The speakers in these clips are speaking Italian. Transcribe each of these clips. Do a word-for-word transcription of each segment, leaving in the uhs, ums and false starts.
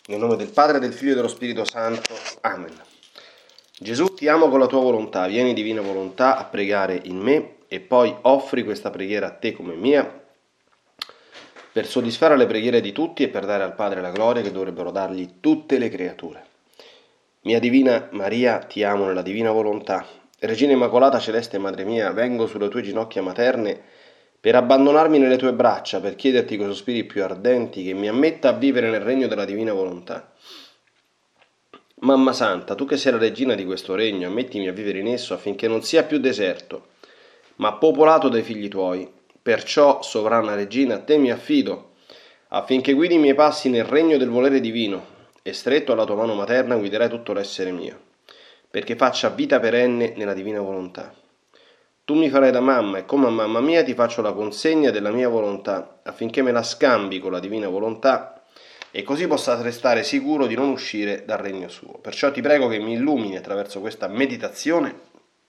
Nel nome del Padre, del Figlio e dello Spirito Santo. Amen. Gesù, ti amo con la tua volontà, vieni divina volontà a pregare in me e poi offri questa preghiera a te come mia per soddisfare le preghiere di tutti e per dare al Padre la gloria che dovrebbero dargli tutte le creature. Mia Divina Maria, ti amo nella divina volontà. Regina Immacolata, Celeste Madre mia, vengo sulle tue ginocchia materne per abbandonarmi nelle tue braccia, per chiederti coi sospiri più ardenti che mi ammetta a vivere nel regno della divina volontà. Mamma Santa, tu che sei la regina di questo regno, ammettimi a vivere in esso affinché non sia più deserto, ma popolato dai figli tuoi. Perciò, sovrana regina, a te mi affido, affinché guidi i miei passi nel regno del volere divino, e stretto alla tua mano materna guiderai tutto l'essere mio, perché faccia vita perenne nella divina volontà. Tu mi farai da mamma e come a mamma mia ti faccio la consegna della mia volontà, affinché me la scambi con la divina volontà e così possa restare sicuro di non uscire dal regno suo. Perciò ti prego che mi illumini attraverso questa meditazione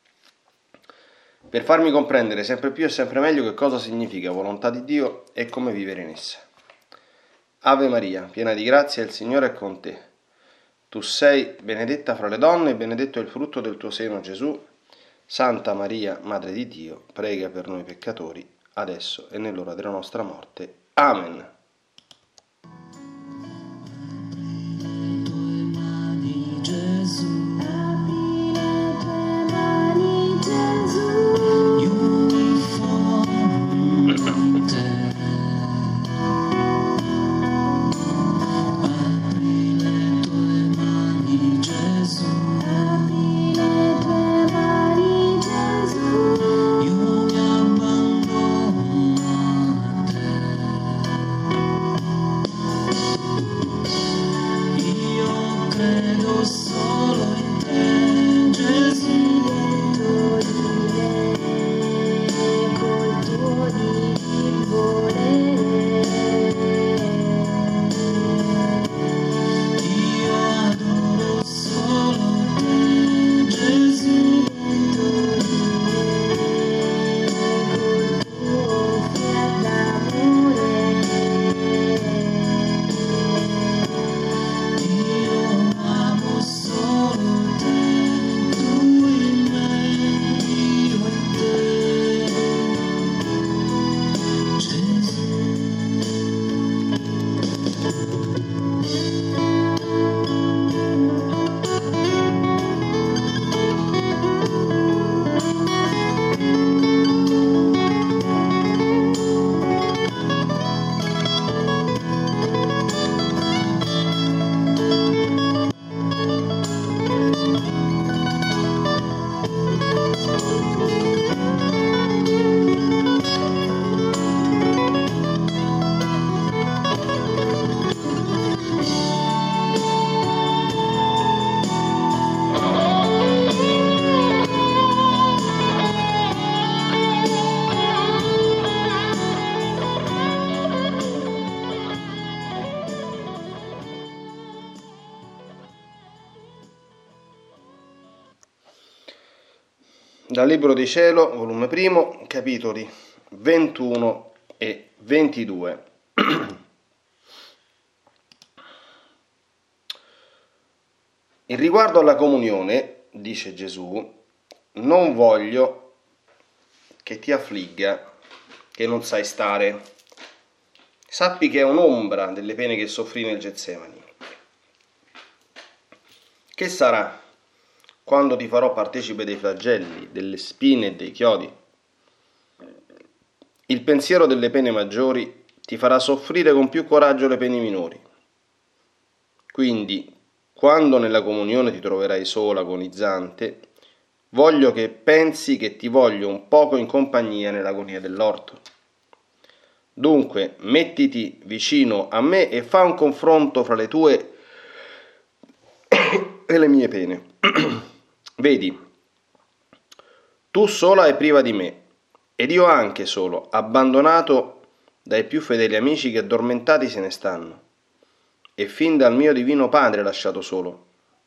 per farmi comprendere sempre più e sempre meglio che cosa significa volontà di Dio e come vivere in essa. Ave Maria, piena di grazia, il Signore è con te. Tu sei benedetta fra le donne e benedetto è il frutto del tuo seno, Gesù. Santa Maria, Madre di Dio, prega per noi peccatori, adesso e nell'ora della nostra morte. Amen. Dal Libro di Cielo, volume primo, capitoli ventuno e ventidue. In riguardo alla comunione, dice Gesù, non voglio che ti affligga, che non sai stare. Sappi che è un'ombra delle pene che soffrì nel Getsemani. Che sarà quando ti farò partecipe dei flagelli, delle spine e dei chiodi? Il pensiero delle pene maggiori ti farà soffrire con più coraggio le pene minori. Quindi, quando nella comunione ti troverai sola, agonizzante, voglio che pensi che ti voglio un poco in compagnia nell'agonia dell'orto. Dunque, mettiti vicino a me e fa un confronto fra le tue e le mie pene. Vedi, tu sola e priva di me, ed io anche solo, abbandonato dai più fedeli amici che addormentati se ne stanno, e fin dal mio divino Padre lasciato solo.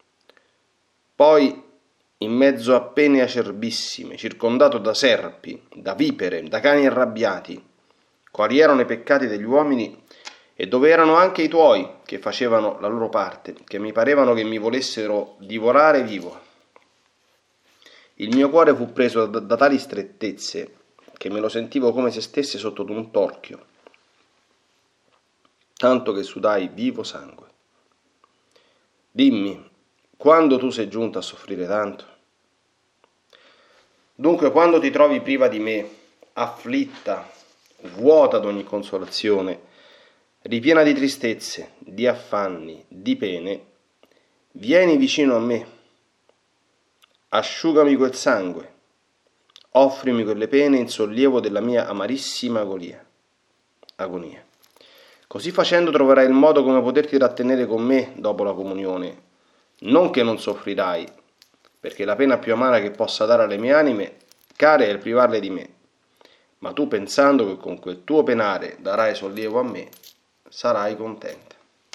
Poi, in mezzo a pene acerbissime, circondato da serpi, da vipere, da cani arrabbiati, quali erano i peccati degli uomini, e dove erano anche i tuoi che facevano la loro parte, che mi parevano che mi volessero divorare vivo. Il mio cuore fu preso da, da tali strettezze che me lo sentivo come se stesse sotto un torchio, tanto che sudai vivo sangue. Dimmi, quando tu sei giunta a soffrire tanto? Dunque, quando ti trovi priva di me, afflitta, vuota d'ogni consolazione, ripiena di tristezze, di affanni, di pene, vieni vicino a me, asciugami quel sangue, offrimi quelle pene in sollievo della mia amarissima agonia. agonia. Così facendo troverai il modo come poterti trattenere con me dopo la comunione, non che non soffrirai, perché la pena più amara che possa dare alle mie anime care è il privarle di me, ma tu, pensando che con quel tuo penare darai sollievo a me, sarai contenta.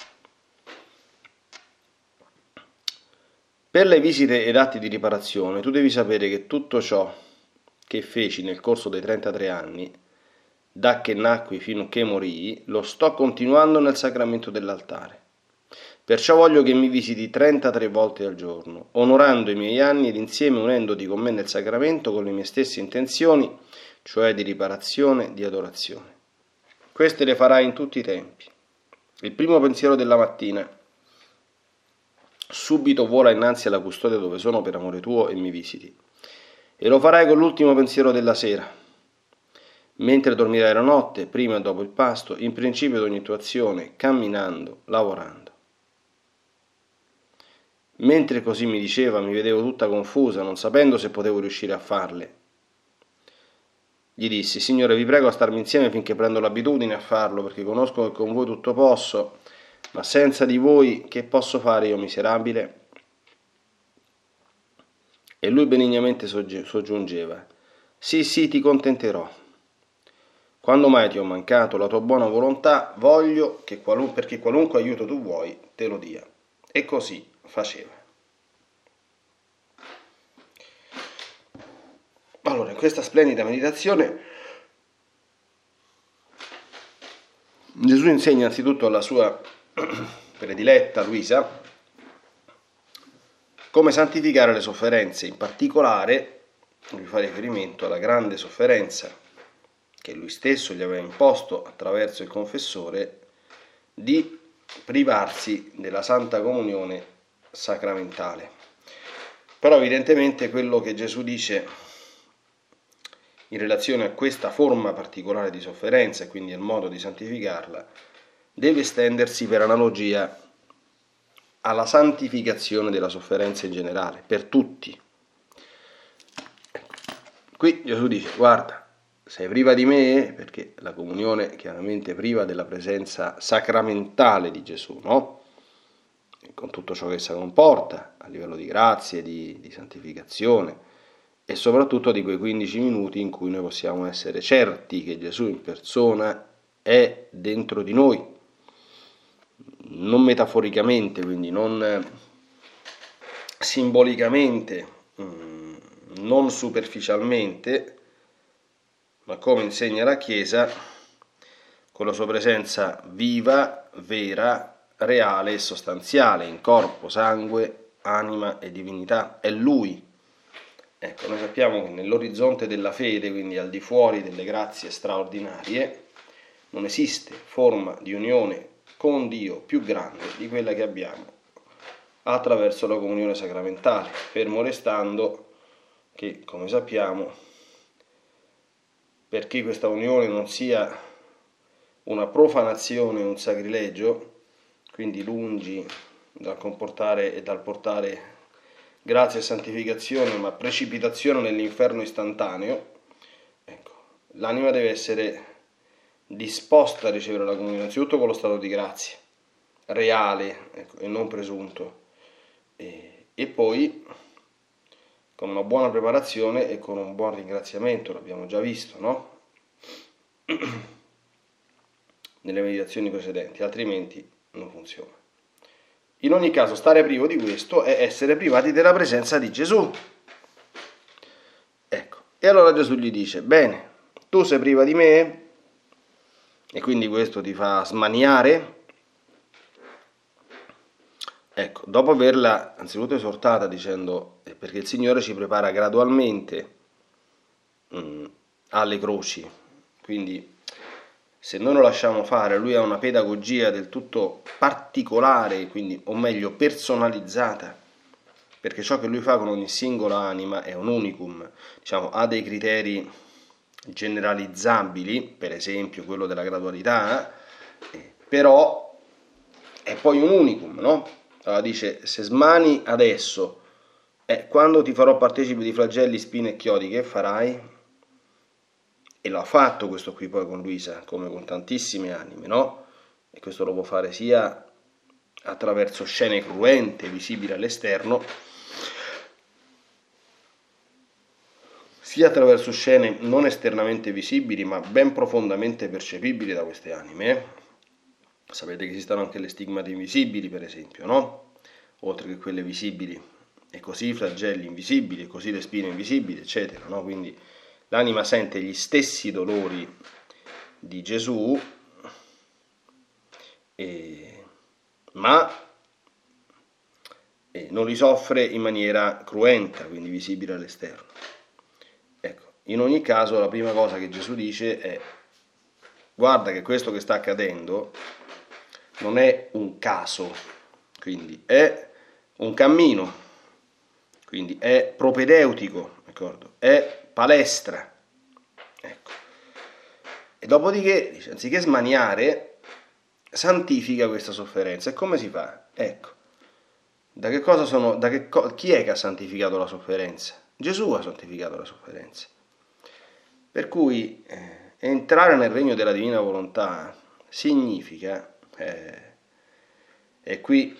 Per le visite ed atti di riparazione tu devi sapere che tutto ciò che feci nel corso dei trentatré anni, da che nacqui fino a che morii, lo sto continuando nel sacramento dell'altare. Perciò voglio che mi visiti trentatré volte al giorno, onorando i miei anni ed insieme unendoti con me nel sacramento con le mie stesse intenzioni, cioè di riparazione, di adorazione. Queste le farai in tutti i tempi. Il primo pensiero della mattina, subito vola innanzi alla custodia dove sono per amore tuo e mi visiti. E lo farai con l'ultimo pensiero della sera, mentre dormirai la notte, prima e dopo il pasto, in principio di ogni tua azione, camminando, lavorando. Mentre così mi diceva, mi vedevo tutta confusa, non sapendo se potevo riuscire a farle. Gli dissi: Signore, vi prego a starmi insieme finché prendo l'abitudine a farlo, perché conosco che con voi tutto posso, ma senza di voi che posso fare io miserabile? E lui benignamente soggiungeva: Sì, sì, ti contenterò. Quando mai ti ho mancato la tua buona volontà, voglio che qualun- perché qualunque aiuto tu vuoi te lo dia. E così faceva. Allora, in questa splendida meditazione Gesù insegna anzitutto alla sua prediletta Luisa come santificare le sofferenze, in particolare lui fa riferimento alla grande sofferenza che lui stesso gli aveva imposto attraverso il confessore di privarsi della Santa Comunione sacramentale. Però evidentemente quello che Gesù dice in relazione a questa forma particolare di sofferenza e quindi il modo di santificarla deve estendersi per analogia alla santificazione della sofferenza in generale, per tutti. Qui Gesù dice: guarda, sei priva di me, perché la comunione chiaramente priva della presenza sacramentale di Gesù, no? Con tutto ciò che essa comporta a livello di grazie, di, di santificazione e soprattutto di quei quindici minuti in cui noi possiamo essere certi che Gesù in persona è dentro di noi, non metaforicamente, quindi non simbolicamente, non superficialmente, ma come insegna la Chiesa, con la sua presenza viva, vera, reale e sostanziale, in corpo, sangue, anima e divinità. È Lui. Ecco, noi sappiamo che nell'orizzonte della fede, quindi al di fuori delle grazie straordinarie, non esiste forma di unione con Dio più grande di quella che abbiamo attraverso la comunione sacramentale, fermo restando che, come sappiamo, perché questa unione non sia una profanazione, un sacrilegio, quindi lungi dal comportare e dal portare grazia e santificazione, ma precipitazione nell'inferno istantaneo, ecco, l'anima deve essere disposta a ricevere la comunione, innanzitutto con lo stato di grazia, reale, ecco, e non presunto, e, e poi con una buona preparazione e con un buon ringraziamento, l'abbiamo già visto, no? Nelle meditazioni precedenti, altrimenti non funziona. In ogni caso, stare privo di questo è essere privati della presenza di Gesù. Ecco, e allora Gesù gli dice: bene, tu sei priva di me, e quindi questo ti fa smaniare. Ecco, dopo averla anzitutto esortata dicendo eh, perché il Signore ci prepara gradualmente mh, alle croci, quindi se noi lo lasciamo fare, lui ha una pedagogia del tutto particolare, quindi, o meglio personalizzata, perché ciò che lui fa con ogni singola anima è un unicum, diciamo, ha dei criteri generalizzabili, per esempio quello della gradualità, eh, però è poi un unicum, no? Allora dice, se smani adesso, eh, quando ti farò partecipe di flagelli, spine e chiodi, che farai? E lo ha fatto questo qui poi con Luisa, come con tantissime anime, no? E questo lo può fare sia attraverso scene cruente, visibili all'esterno, sia attraverso scene non esternamente visibili, ma ben profondamente percepibili da queste anime. Sapete che esistono anche le stigmate invisibili, per esempio, no? Oltre che quelle visibili, e così i flagelli invisibili, e così le spine invisibili, eccetera, no? Quindi l'anima sente gli stessi dolori di Gesù, e, ma e non li soffre in maniera cruenta, quindi visibile all'esterno. Ecco, in ogni caso la prima cosa che Gesù dice è: guarda che questo che sta accadendo non è un caso, quindi è un cammino, quindi è propedeutico, d'accordo? È palestra. Ecco. E dopodiché, dice, anziché smaniare, santifica questa sofferenza. E come si fa? Ecco, da che cosa sono, da che co- chi è che ha santificato la sofferenza? Gesù ha santificato la sofferenza. Per cui eh, entrare nel regno della divina volontà significa, eh, e qui,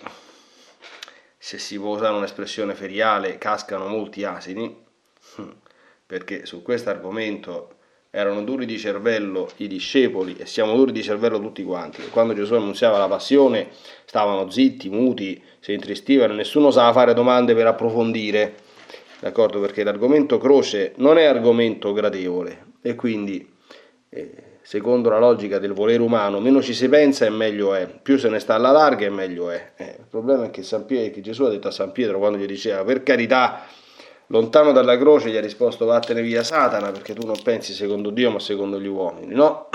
se si può usare un'espressione feriale, cascano molti asini, perché su questo argomento erano duri di cervello i discepoli e siamo duri di cervello tutti quanti. Quando Gesù annunziava la passione stavano zitti, muti, si intristivano, nessuno osava fare domande per approfondire, d'accordo? Perché l'argomento croce non è argomento gradevole e quindi eh, secondo la logica del volere umano, meno ci si pensa e meglio è, più se ne sta alla larga e meglio è. Eh, il problema è che, San Pietro, che Gesù ha detto a San Pietro quando gli diceva per carità, lontano dalla croce, gli ha risposto vattene via Satana, perché tu non pensi secondo Dio ma secondo gli uomini, no?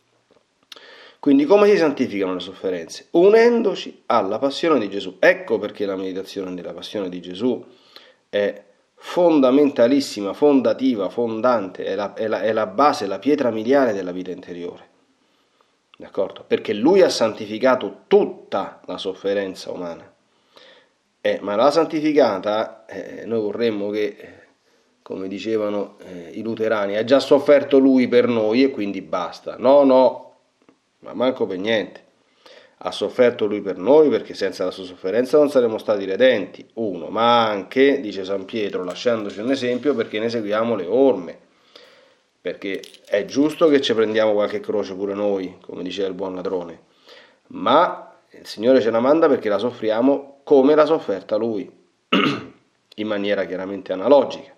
Quindi come si santificano le sofferenze? Unendoci alla passione di Gesù. Ecco perché la meditazione della passione di Gesù è fondamentalissima, fondativa, fondante, è la, è la, è la base, la pietra miliare della vita interiore. D'accordo? Perché lui ha santificato tutta la sofferenza umana. Eh, ma la santificata, eh, noi vorremmo che, eh, come dicevano eh, i luterani, ha già sofferto lui per noi e quindi basta. No, no, ma manco per niente. Ha sofferto lui per noi perché senza la sua sofferenza non saremmo stati redenti, uno, ma anche, dice San Pietro, lasciandoci un esempio perché ne seguiamo le orme, perché è giusto che ci prendiamo qualche croce pure noi, come diceva il buon ladrone, ma il Signore ce la manda perché la soffriamo come l'ha sofferta lui, in maniera chiaramente analogica.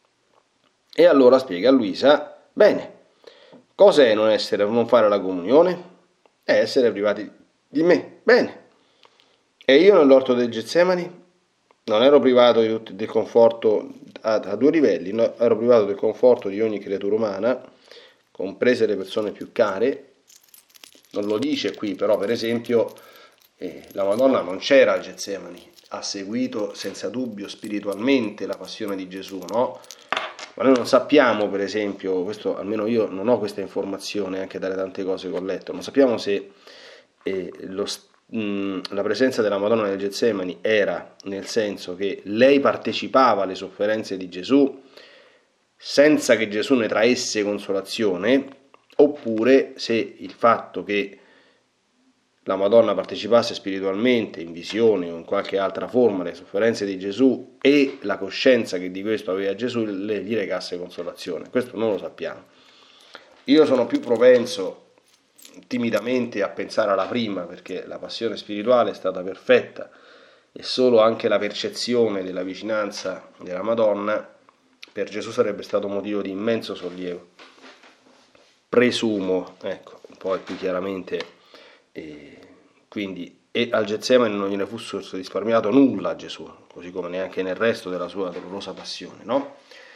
E allora spiega a Luisa, bene, cos'è non essere, non fare la comunione? È essere privati di me, bene. E io nell'orto del Getsemani non ero privato di tutto, del conforto a, a due livelli, no? Ero privato del conforto di ogni creatura umana, comprese le persone più care. Non lo dice qui, però per esempio eh, la Madonna non c'era al Getsemani, ha seguito senza dubbio spiritualmente la passione di Gesù, no? Ma noi non sappiamo, per esempio, questo almeno io non ho questa informazione anche dalle tante cose che ho letto, non sappiamo se eh, lo, mh, la presenza della Madonna nel Getsemani era nel senso che lei partecipava alle sofferenze di Gesù senza che Gesù ne traesse consolazione, oppure se il fatto che la Madonna partecipasse spiritualmente, in visione o in qualche altra forma alle sofferenze di Gesù e la coscienza che di questo aveva Gesù le, gli recasse consolazione. Questo non lo sappiamo. Io sono più propenso timidamente a pensare alla prima, perché la passione spirituale è stata perfetta e solo anche la percezione della vicinanza della Madonna per Gesù sarebbe stato motivo di immenso sollievo. presumo, ecco, poi qui chiaramente, eh, quindi, e al Getsemani non gliene fu risparmiato nulla a Gesù, così come neanche nel resto della sua dolorosa passione, no?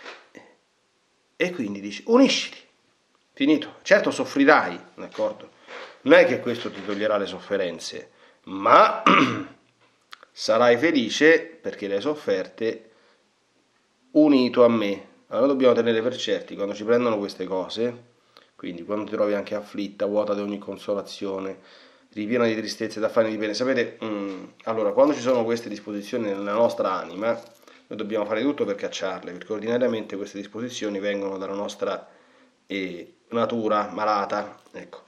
E quindi dice, uniscili, finito, certo soffrirai, d'accordo? Non è che questo ti toglierà le sofferenze, ma sarai felice perché le hai sofferte unito a me. Allora dobbiamo tenere per certi, quando ci prendono queste cose, quindi quando ti trovi anche afflitta, vuota di ogni consolazione, ripiena di tristezze, d'affanni di pene, sapete, mh, allora quando ci sono queste disposizioni nella nostra anima, noi dobbiamo fare tutto per cacciarle, perché ordinariamente queste disposizioni vengono dalla nostra eh, natura malata, ecco,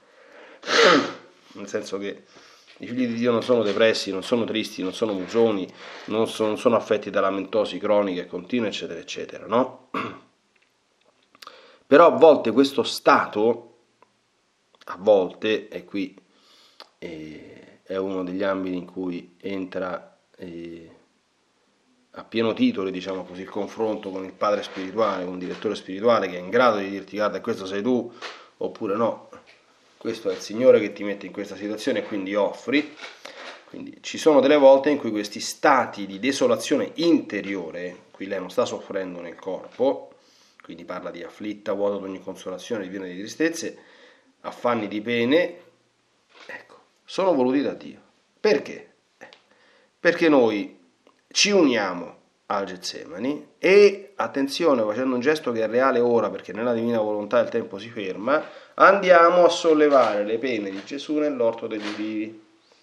nel senso che i figli di Dio non sono depressi, non sono tristi, non sono musoni, non sono, non sono affetti da lamentosi croniche continue, eccetera, eccetera, no? Però a volte questo stato, a volte, e qui eh, è uno degli ambiti in cui entra eh, a pieno titolo, diciamo così, il confronto con il padre spirituale, con il direttore spirituale, che è in grado di dirti, guarda, questo sei tu, oppure no, questo è il Signore che ti mette in questa situazione e quindi offri. Quindi ci sono delle volte in cui questi stati di desolazione interiore, qui lei non sta soffrendo nel corpo, quindi parla di afflitta, vuota di ogni consolazione, di piena di tristezze, affanni di pene, ecco, sono voluti da Dio. Perché? Perché noi ci uniamo al Getsemani e, attenzione, facendo un gesto che è reale ora, perché nella divina volontà il tempo si ferma, andiamo a sollevare le pene di Gesù nell'orto degli ulivi.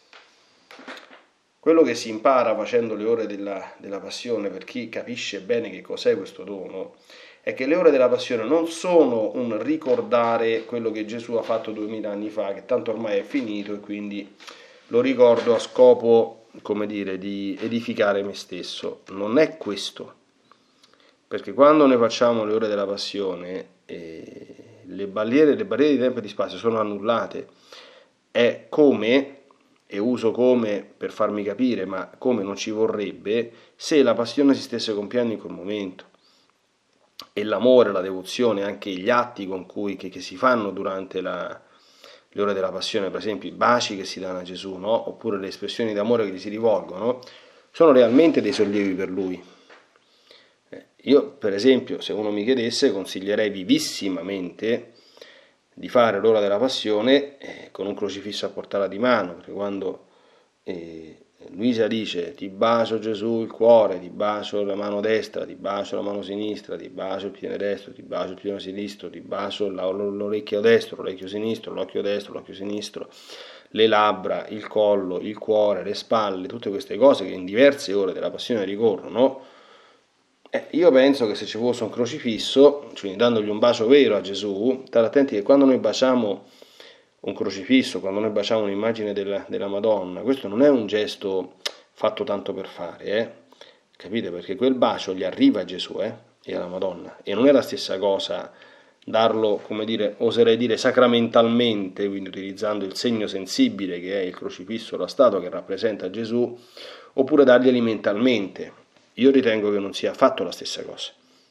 Quello che si impara facendo le ore della, della passione, per chi capisce bene che cos'è questo dono, è che le ore della passione non sono un ricordare quello che Gesù ha fatto duemila anni fa, che tanto ormai è finito e quindi lo ricordo a scopo, come dire, di edificare me stesso. Non è questo, perché quando noi facciamo le ore della passione, eh, le barriere, le barriere di tempo e di spazio sono annullate. È come, e uso come per farmi capire, ma come non ci vorrebbe, se la passione si stesse compiendo in quel momento. E l'amore, la devozione, anche gli atti con cui, che, che si fanno durante la, le ore della passione, per esempio i baci che si danno a Gesù, no? Oppure le espressioni d'amore che gli si rivolgono, sono realmente dei sollievi per lui. Eh, io, per esempio, se uno mi chiedesse, consiglierei vivissimamente di fare l'ora della passione eh, con un crocifisso a portata di mano, perché quando eh, Luisa dice ti bacio Gesù il cuore, ti bacio la mano destra, ti bacio la mano sinistra, ti bacio il piede destro, ti bacio il piede sinistro, ti bacio l'orecchio destro, l'orecchio sinistro, l'occhio destro, l'occhio sinistro, le labbra, il collo, il cuore, le spalle, tutte queste cose che in diverse ore della passione ricorrono. Eh, io penso che se ci fosse un crocifisso, cioè dandogli un bacio vero a Gesù, state attenti che quando noi baciamo un crocifisso, quando noi baciamo un'immagine della, della Madonna, questo non è un gesto fatto tanto per fare, eh? Capite? Perché quel bacio gli arriva a Gesù eh? e alla Madonna, e non è la stessa cosa darlo, come dire, oserei dire sacramentalmente, quindi utilizzando il segno sensibile che è il crocifisso, la statua che rappresenta Gesù, oppure darglieli mentalmente. Io ritengo che non sia affatto la stessa cosa.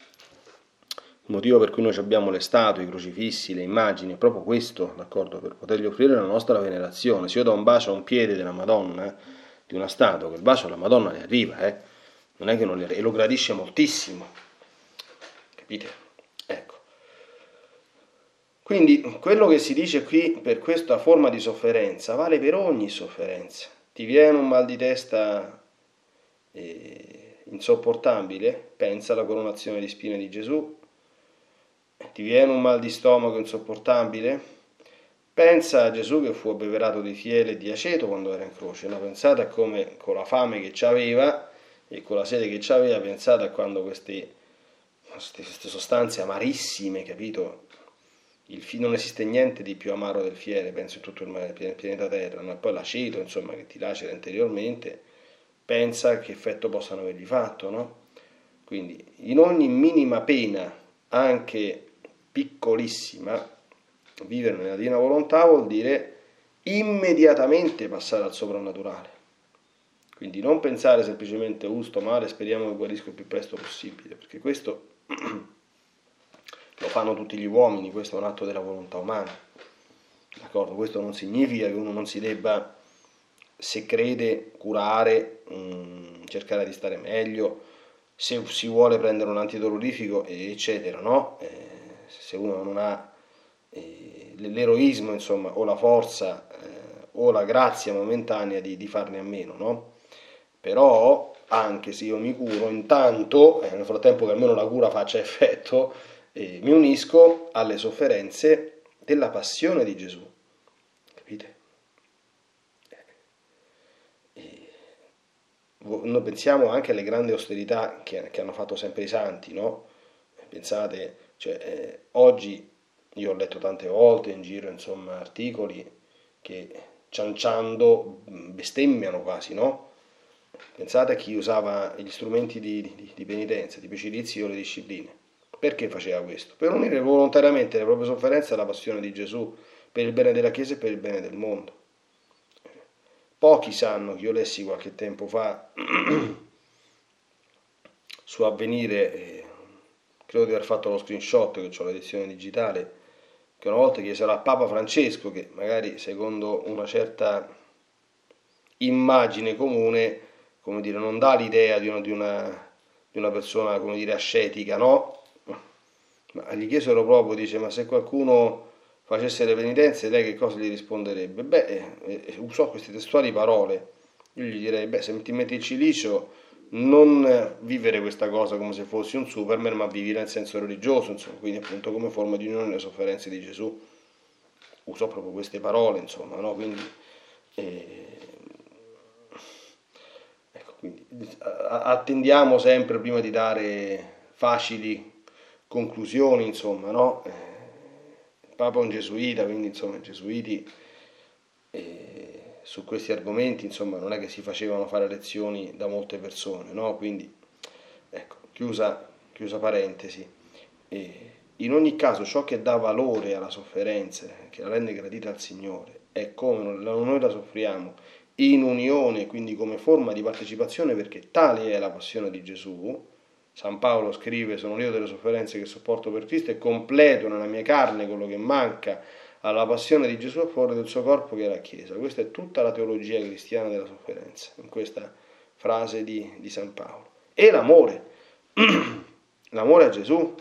Il motivo per cui noi abbiamo le statue, i crocifissi, le immagini, è proprio questo, d'accordo? Per potergli offrire la nostra venerazione. Se io do un bacio a un piede della Madonna, eh, di una statua, quel bacio alla Madonna le arriva, eh? Non è che non le arriva, e lo gradisce moltissimo. Capite? Ecco. Quindi quello che si dice qui per questa forma di sofferenza vale per ogni sofferenza. Ti viene un mal di testa eh, insopportabile? Pensa alla coronazione di spine di Gesù. Ti viene un mal di stomaco insopportabile? Pensa a Gesù che fu abbeverato di fiele e di aceto quando era in croce, no? Pensate a come con la fame che aveva e con la sete che aveva, pensate a quando queste, queste sostanze amarissime, capito? Il fi- non esiste niente di più amaro del fiele, penso in tutto il pianeta Terra, no? E poi l'aceto, insomma, che ti lacera interiormente, pensa che effetto possano avergli fatto, no? Quindi in ogni minima pena, anche piccolissima, vivere nella divina volontà vuol dire immediatamente passare al soprannaturale. Quindi non pensare semplicemente uh sto male, speriamo che guarisco il più presto possibile, perché questo lo fanno tutti gli uomini, questo è un atto della volontà umana, d'accordo? Questo non significa che uno non si debba, se crede, curare, mh, cercare di stare meglio, se si vuole prendere un antidolorifico, eccetera, no? Eh, se uno non ha eh, l'eroismo, insomma, o la forza eh, o la grazia momentanea di, di farne a meno, no? Però anche se io mi curo, intanto, eh, nel frattempo che almeno la cura faccia effetto, eh, mi unisco alle sofferenze della passione di Gesù, capite? E noi pensiamo anche alle grandi austerità che, che hanno fatto sempre i santi, no? Pensate, cioè, eh, oggi io ho letto tante volte in giro, insomma, articoli che cianciando bestemmiano quasi, no? Pensate a chi usava gli strumenti di, di, di penitenza, di precedizio o le discipline. Perché faceva questo? Per unire volontariamente le proprie sofferenze alla passione di Gesù, per il bene della Chiesa e per il bene del mondo. Pochi sanno che io lessi qualche tempo fa su Avvenire, eh, credo di aver fatto lo screenshot, che ho l'edizione digitale, che una volta chiesero a Papa Francesco, che magari secondo una certa immagine comune, come dire, non dà l'idea di una, di una, di una persona, come dire, ascetica, no? Ma gli chiesero proprio, dice, ma se qualcuno facesse le penitenze, lei che cosa gli risponderebbe? Beh, eh, eh, usò queste testuali parole. Io gli direi, beh, se ti metti il cilicio, non vivere questa cosa come se fossi un Superman, ma vivere nel senso religioso, insomma, quindi appunto come forma di unione alle sofferenze di Gesù. Usò proprio queste parole, insomma, no? Quindi, eh, ecco, quindi attendiamo sempre prima di dare facili conclusioni, insomma, no? Eh, il Papa è un gesuita, quindi insomma i gesuiti eh, su questi argomenti, insomma, non è che si facevano fare lezioni da molte persone, no? Quindi, ecco, chiusa, chiusa parentesi. E in ogni caso, ciò che dà valore alla sofferenza, che la rende gradita al Signore, è come noi la soffriamo in unione, quindi come forma di partecipazione, perché tale è la passione di Gesù. San Paolo scrive: sono io delle sofferenze che sopporto per Cristo e completo nella mia carne quello che manca alla passione di Gesù a favore del suo corpo che è la Chiesa. Questa è tutta la teologia cristiana della sofferenza, in questa frase di, di San Paolo. E l'amore, l'amore a Gesù,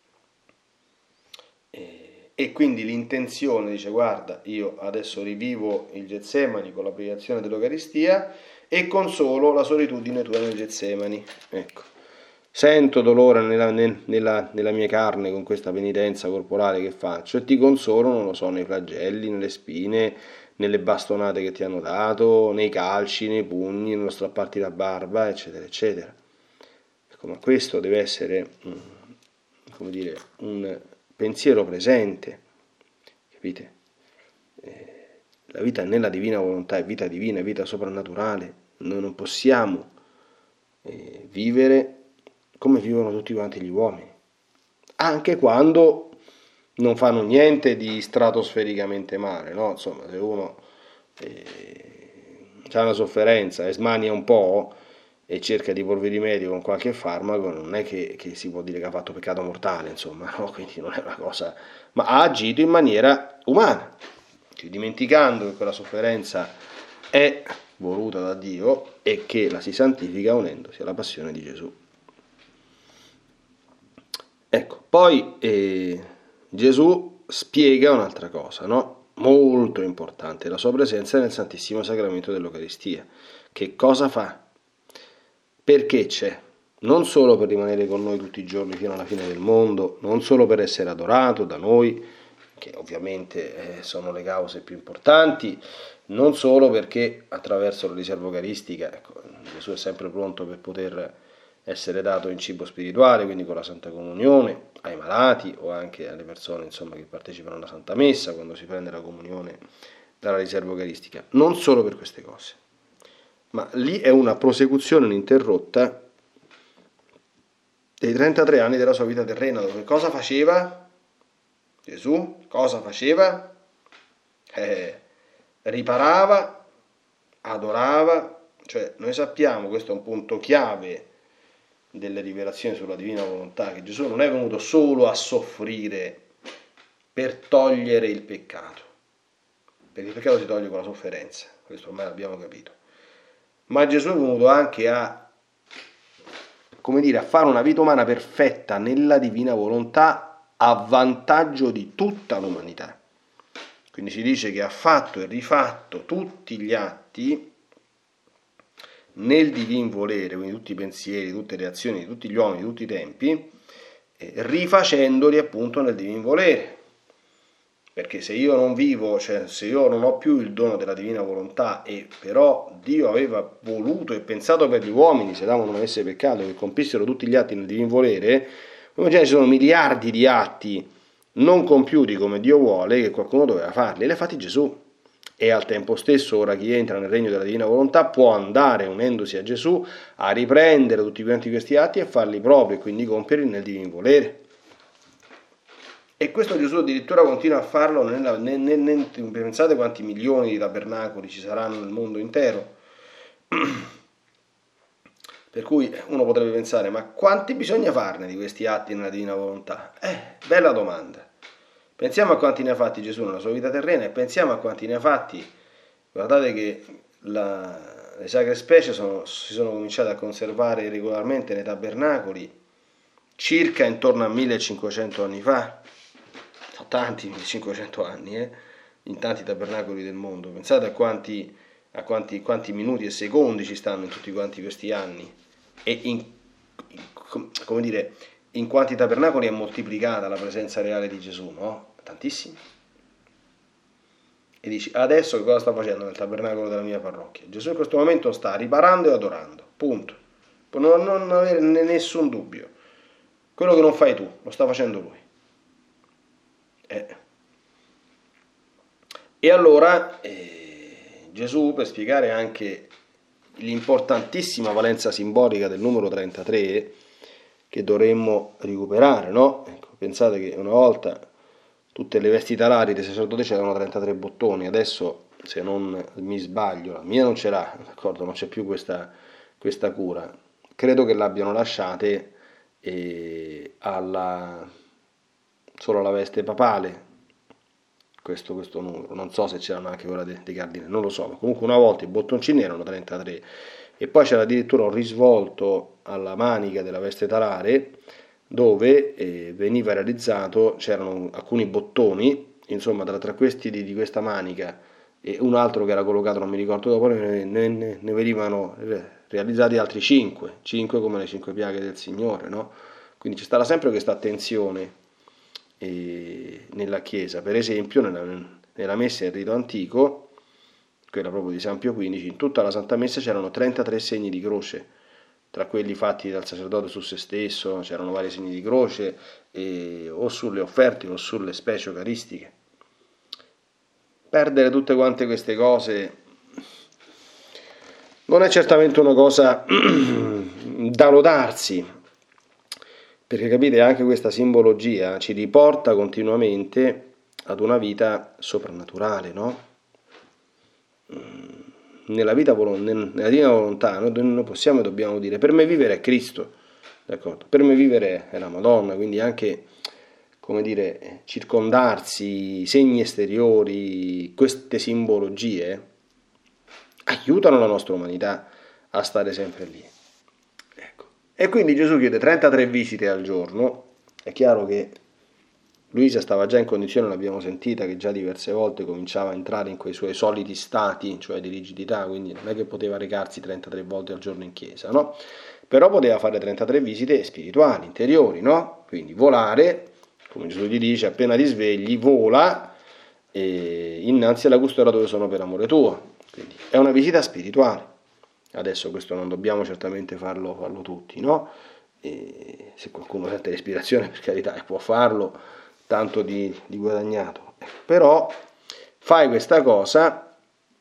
e, e quindi l'intenzione, dice, guarda, io adesso rivivo il Getsemani con la pregazione dell'Eucaristia e consolo la solitudine tua nel Getsemani, ecco. Sento dolore nella, nella, nella mia carne con questa penitenza corporale che faccio e ti consolo, non lo so, nei flagelli, nelle spine, nelle bastonate che ti hanno dato, nei calci, nei pugni, nello strapparti la barba, eccetera, eccetera. Ecco, ma questo deve essere, come dire, un pensiero presente, capite? Eh, la vita nella divina volontà è vita divina, è vita soprannaturale. Noi non possiamo eh, vivere come vivono tutti quanti gli uomini, anche quando non fanno niente di stratosfericamente male, no? Insomma, se uno eh, ha una sofferenza e smania un po' e cerca di porvi rimedio con qualche farmaco, non è che, che si può dire che ha fatto peccato mortale, insomma, no? Quindi non è una cosa, ma ha agito in maniera umana, cioè, dimenticando che quella sofferenza è voluta da Dio e che la si santifica unendosi alla passione di Gesù. Ecco, poi eh, Gesù spiega un'altra cosa, no? Molto importante, la sua presenza nel Santissimo Sacramento dell'Eucaristia. Che cosa fa? Perché c'è? Non solo per rimanere con noi tutti i giorni fino alla fine del mondo, non solo per essere adorato da noi, che ovviamente eh, sono le cause più importanti, non solo perché attraverso la riserva eucaristica, ecco, Gesù è sempre pronto per poter essere dato in cibo spirituale, quindi con la Santa Comunione, ai malati o anche alle persone, insomma, che partecipano alla Santa Messa, quando si prende la comunione dalla riserva eucaristica. Non solo per queste cose, ma lì è una prosecuzione ininterrotta dei trentatré anni della sua vita terrena, dove cosa faceva Gesù? Cosa faceva? Eh, riparava, adorava, cioè noi sappiamo, questo è un punto chiave delle rivelazioni sulla divina volontà, che Gesù non è venuto solo a soffrire per togliere il peccato, perché il peccato si toglie con la sofferenza, questo ormai l'abbiamo capito, ma Gesù è venuto anche a, come dire, a fare una vita umana perfetta nella divina volontà a vantaggio di tutta l'umanità. Quindi si dice che ha fatto e rifatto tutti gli atti nel divin volere, quindi tutti i pensieri, tutte le azioni di tutti gli uomini, di tutti i tempi, eh, rifacendoli appunto nel divin volere. Perché se io non vivo, cioè se io non ho più il dono della divina volontà, e però Dio aveva voluto e pensato per gli uomini, se Adamo non avesse peccato, che compissero tutti gli atti nel divin volere, immaginate, ci sono miliardi di atti non compiuti come Dio vuole, che qualcuno doveva farli, e li ha fatti Gesù. E al tempo stesso ora chi entra nel regno della divina volontà può andare, unendosi a Gesù, a riprendere tutti quanti questi atti e farli propri, e quindi compierli nel divin volere. E questo Gesù addirittura continua a farlo, nella, nel, nel, nel, pensate quanti milioni di tabernacoli ci saranno nel mondo intero. Per cui uno potrebbe pensare, ma quanti bisogna farne di questi atti nella divina volontà? Eh, bella domanda. Pensiamo a quanti ne ha fatti Gesù nella sua vita terrena e pensiamo a quanti ne ha fatti. Guardate che la, le sacre specie sono, si sono cominciate a conservare regolarmente nei tabernacoli circa intorno a millecinquecento anni fa. Sono tanti, millecinquecento anni, eh? In tanti tabernacoli del mondo. Pensate a quanti, a quanti, quanti minuti e secondi ci stanno in tutti quanti questi anni e in, in, come dire, in quanti tabernacoli è moltiplicata la presenza reale di Gesù, no? Tantissimi. E dici, adesso che cosa sta facendo nel tabernacolo della mia parrocchia? Gesù in questo momento sta riparando e adorando, punto. Non, non avere nessun dubbio. Quello che non fai tu, lo sta facendo lui. Eh. E allora eh, Gesù, per spiegare anche l'importantissima valenza simbolica del numero trentatré, che dovremmo recuperare, no? Ecco, pensate che una volta tutte le vesti talari dei sacerdoti c'erano trentatré bottoni, adesso, se non mi sbaglio, la mia non ce l'ha, d'accordo? Non c'è più questa, questa cura. Credo che l'abbiano lasciate eh, alla, solo alla veste papale, questo, questo numero. Non so se c'erano anche quella dei, dei cardinali, non lo so, ma comunque una volta i bottoncini erano trentatré. E poi c'era addirittura un risvolto alla manica della veste talare dove eh, veniva realizzato, c'erano alcuni bottoni, insomma tra, tra questi di, di questa manica e un altro che era collocato, non mi ricordo dopo, ne, ne, ne venivano realizzati altri cinque, cinque come le cinque piaghe del Signore, no? Quindi c'è stata sempre questa attenzione eh, nella Chiesa. Per esempio nella, nella messa in rito antico, quella proprio di San Pio quindici, in tutta la Santa Messa c'erano trentatré segni di croce, tra quelli fatti dal sacerdote su se stesso, c'erano vari segni di croce, eh, o sulle offerte o sulle specie eucaristiche. Perdere tutte quante queste cose non è certamente una cosa da lodarsi, perché capite, anche questa simbologia ci riporta continuamente ad una vita soprannaturale, no? Nella vita nella divina volontà noi non possiamo e dobbiamo dire: per me vivere è Cristo, d'accordo? Per me vivere è la Madonna, quindi anche, come dire, circondarsi, segni esteriori, queste simbologie aiutano la nostra umanità a stare sempre lì, ecco. E quindi Gesù chiede trentatré visite al giorno. È chiaro che Luisa stava già in condizione, l'abbiamo sentita, che già diverse volte cominciava a entrare in quei suoi soliti stati, cioè di rigidità, quindi non è che poteva recarsi trentatré volte al giorno in chiesa, no? Però poteva fare trentatré visite spirituali, interiori, no? Quindi volare, come Gesù gli dice, appena ti svegli, vola e innanzi alla custodia dove sono per amore tuo. Quindi è una visita spirituale. Adesso questo non dobbiamo certamente farlo, farlo tutti, no? E se qualcuno sente l'ispirazione, per carità, può farlo, tanto di, di guadagnato, però fai questa cosa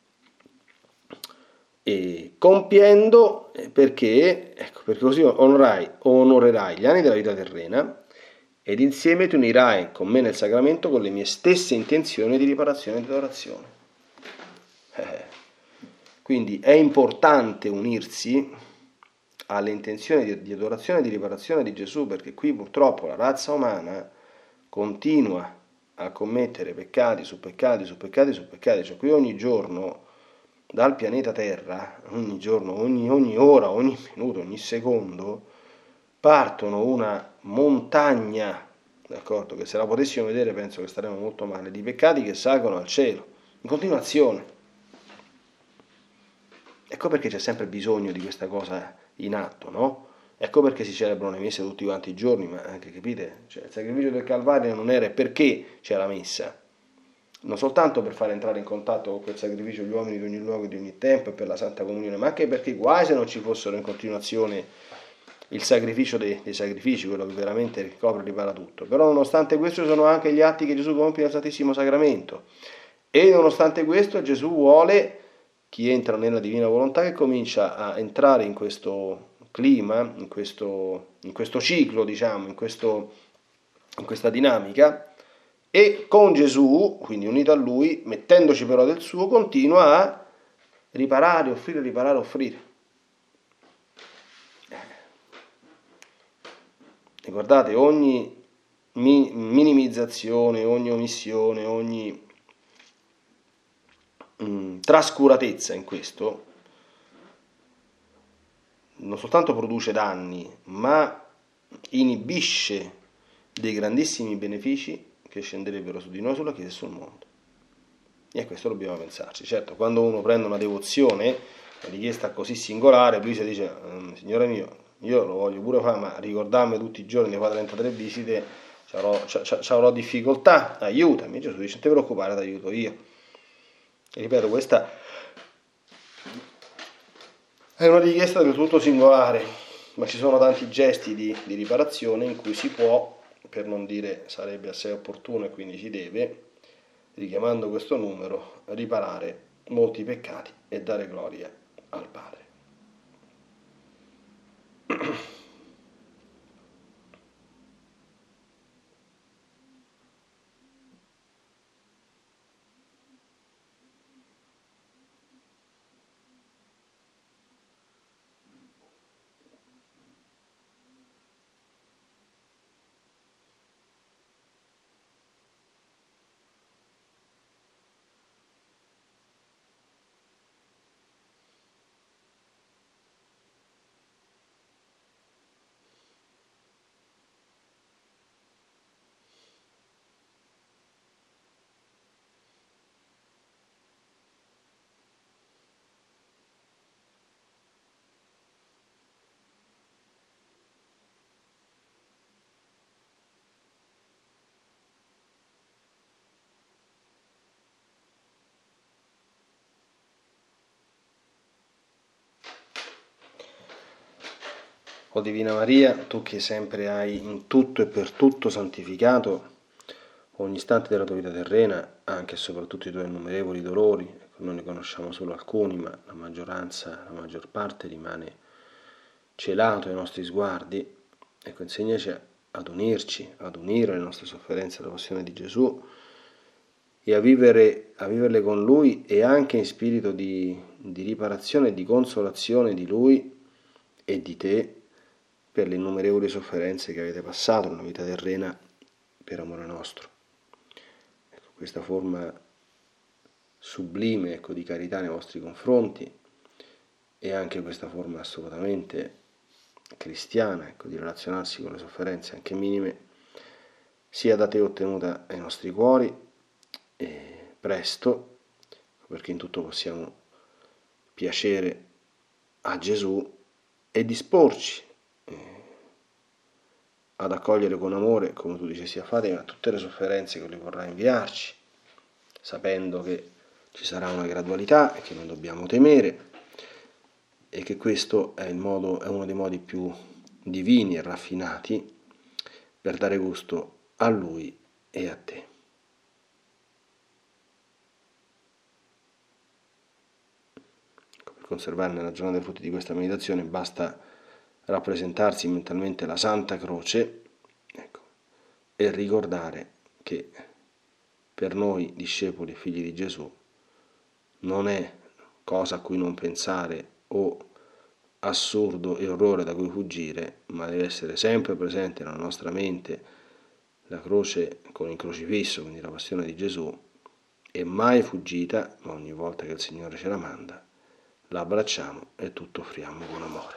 e compiendo, perché, ecco, perché così onorai, onorerai gli anni della vita terrena ed insieme ti unirai con me nel sacramento con le mie stesse intenzioni di riparazione e di adorazione. Eh, quindi è importante unirsi alle intenzioni di, di adorazione e di riparazione di Gesù, perché qui purtroppo la razza umana continua a commettere peccati su peccati su peccati su peccati, cioè qui ogni giorno dal pianeta Terra, ogni giorno, ogni, ogni ora, ogni minuto, ogni secondo, partono una montagna, d'accordo, che se la potessimo vedere penso che staremmo molto male, di peccati che salgono al cielo, in continuazione. Ecco perché c'è sempre bisogno di questa cosa in atto, no? Ecco perché si celebrano le messe tutti quanti i giorni, ma anche, capite? Cioè, il sacrificio del Calvario non era perché c'è la messa, non soltanto per far entrare in contatto con quel sacrificio gli uomini di ogni luogo e di ogni tempo e per la Santa Comunione, ma anche perché guai se non ci fossero in continuazione il sacrificio dei, dei sacrifici, quello che veramente ricopre e ripara tutto. Però nonostante questo sono anche gli atti che Gesù compie nel Santissimo Sacramento, e nonostante questo Gesù vuole chi entra nella divina volontà che comincia a entrare in questo clima, in questo, in questo ciclo, diciamo, in, questo, in questa dinamica, e con Gesù, quindi unito a Lui, mettendoci però del suo, continua a riparare, offrire, riparare, offrire. Ricordate, ogni minimizzazione, ogni omissione, ogni mh, trascuratezza in questo non soltanto produce danni, ma inibisce dei grandissimi benefici che scenderebbero su di noi, sulla Chiesa e sul mondo. E a questo dobbiamo pensarci. Certo, quando uno prende una devozione, una richiesta così singolare, lui si dice, Signore mio, io lo voglio pure fare, ma ricordarmi tutti i giorni le fa trentatré visite, ci avrò difficoltà, aiutami. Gesù dice, non ti preoccupare, ti aiuto io. E ripeto, questa è una richiesta del tutto singolare, ma ci sono tanti gesti di, di riparazione in cui si può, per non dire sarebbe assai opportuno e quindi si deve, richiamando questo numero, riparare molti peccati e dare gloria al Padre. O Divina Maria, tu che sempre hai in tutto e per tutto santificato ogni istante della tua vita terrena, anche e soprattutto i tuoi innumerevoli dolori, noi ne conosciamo solo alcuni, ma la maggioranza, la maggior parte rimane celato ai nostri sguardi. Ecco, insegnaci ad unirci, ad unire le nostre sofferenze alla passione di Gesù e a, vivere, a viverle con Lui e anche in spirito di, di riparazione e di consolazione di Lui e di te per le innumerevoli sofferenze che avete passato nella vita terrena per amore nostro. Ecco, questa forma sublime, ecco, di carità nei vostri confronti e anche questa forma assolutamente cristiana, ecco, di relazionarsi con le sofferenze anche minime, sia da te ottenuta ai nostri cuori e presto, perché in tutto possiamo piacere a Gesù e disporci ad accogliere con amore, come tu dicesti a Fatima, tutte le sofferenze che Lui vorrà inviarci, sapendo che ci sarà una gradualità e che non dobbiamo temere e che questo è, il modo, è uno dei modi più divini e raffinati per dare gusto a Lui e a te. Per conservarne la giornata dei frutti di questa meditazione basta rappresentarsi mentalmente la Santa Croce, ecco, e ricordare che per noi discepoli e figli di Gesù non è cosa a cui non pensare o assurdo errore da cui fuggire, ma deve essere sempre presente nella nostra mente la croce con il crocifisso, quindi la passione di Gesù, e mai fuggita, ma ogni volta che il Signore ce la manda, la abbracciamo e tutto offriamo con amore.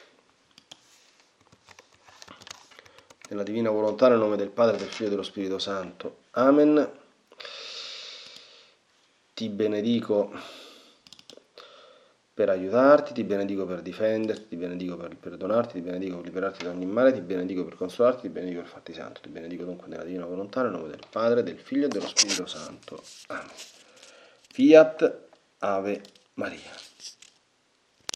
Nella divina volontà, nel nome del Padre, del Figlio e dello Spirito Santo. Amen. Ti benedico per aiutarti, ti benedico per difenderti, ti benedico per perdonarti, ti benedico per liberarti da ogni male, ti benedico per consolarti, ti benedico per farti santo, ti benedico dunque nella divina volontà, nel nome del Padre, del Figlio e dello Spirito Santo. Amen. Fiat Ave Maria.